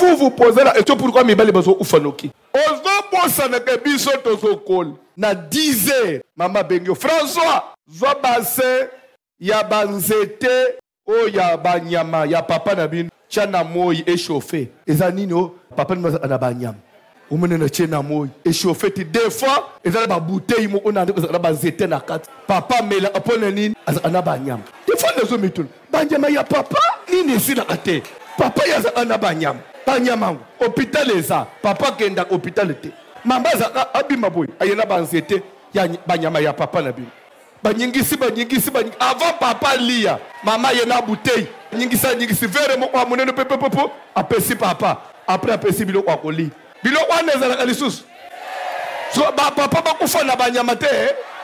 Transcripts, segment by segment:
vous vous posez la question pourquoi Mibali Bazo Ufanoki. Ozo Bosana Kebiso Tozokol. Na 10 heures, Maman Bengio. François, Zobase, Yabanzete, O Yabanyama, ya papa Nabin, Chana Moy échauffé. Ezanino, papa Nabanyam. Ou mène Chana Moy échauffé. Des fois, Ezana bouteille, on a Zete na kat. Papa Mela, Aponanin, Anabanyam. Des fois, nous sommes tous. Banyama, ya papa, ni si la ate. Papa ya Anabanyam. Banyamang, hôpital eza. Papa kenda hôpital te. Mamba za abima boy. Ayena banzete ya banyama ya papa na bino. Banyingisi. Avant papa lia. Mama yena bouteille. Nyingisi vere mo kwa munene pepe. Apesi papa. Après apesi bilo kwa koli. Bilo kwa neza la kalisusu. So papa bakufa na banyama te.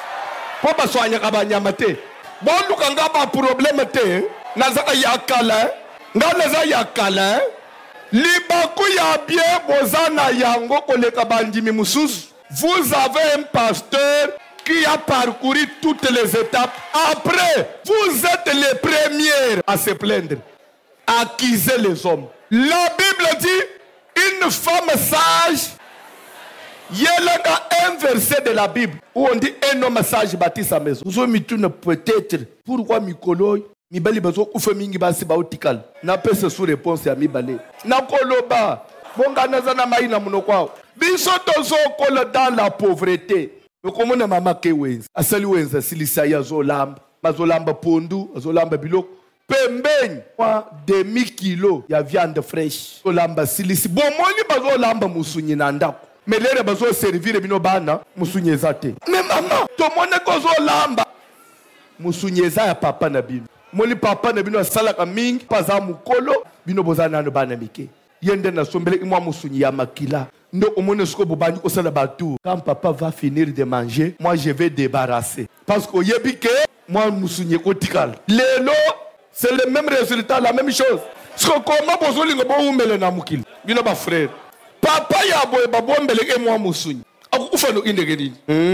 Po baswanya ka banyama te. Bon lukanga ba problème te. Nazaka yakala. Nganaza yakala. Libaku ya bien bozana yango koleka bandimi mususu. Vous avez un pasteur qui a parcouru toutes les étapes. Après, vous êtes les premiers à se plaindre, à accuser les hommes. La Bible dit, une femme sage, il y a un verset de la Bible où on dit un homme sage bâtit sa maison. Vous avez peut-être pourquoi Mikolo Mibali bazo kufa mingi basi ba otikal. Na pese sous réponse ya Mibali. Na koloba. Bonga nazana maina munokwa. Biso tozo kola dans la pauvreté. Okomona mama kewenza. Asali wenza silisa ya zolamba. Mazolamba pondu, azolamba biloko. Pembeni kwa demi kilo ya viande fraîche. Zolamba silisi. Bomoni bazolamba musunyi na ndako. Melere bazo servir bino bana musunyi ezate. Mais maman, tomone ko zolamba. Musunyi eza ya papa na bino. Moli papa na bino asalaka mingi paza mukolo bino bozana no bana mike yende na sombele imwa musunyi ya makila ndo omone siko bobani kosala batu. Quand papa va finir de manger, moi je vais débarrasser parce que yebike moi musunyi kotikala lelo c'est le même résultat, la même chose. Siko koma bozolinga bo umele na mukila bino ba frère papa ya boye babombele ke moi musunyi akufa no indegeni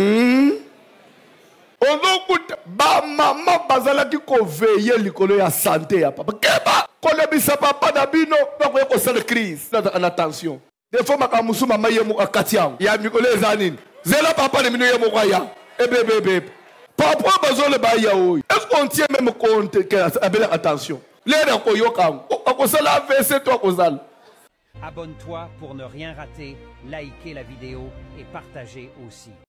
Ozokuta ba mama bazalaki ko veiller likolo ya santé ya papa. Keba kolebisa papa na bino bako ko sala crise en attention. Des fois makamusu mama yemo akatiam. Ya mikolo ezanini. Zela papa na bino yemo kwa ya. Bébé. Papa bazole ba ya oy. Est-ce qu'on tient même compte que abela attention. Lera ko yokam. Ko sala verset toi ko sala. Abonne-toi pour ne rien rater, likez la vidéo et partagez aussi.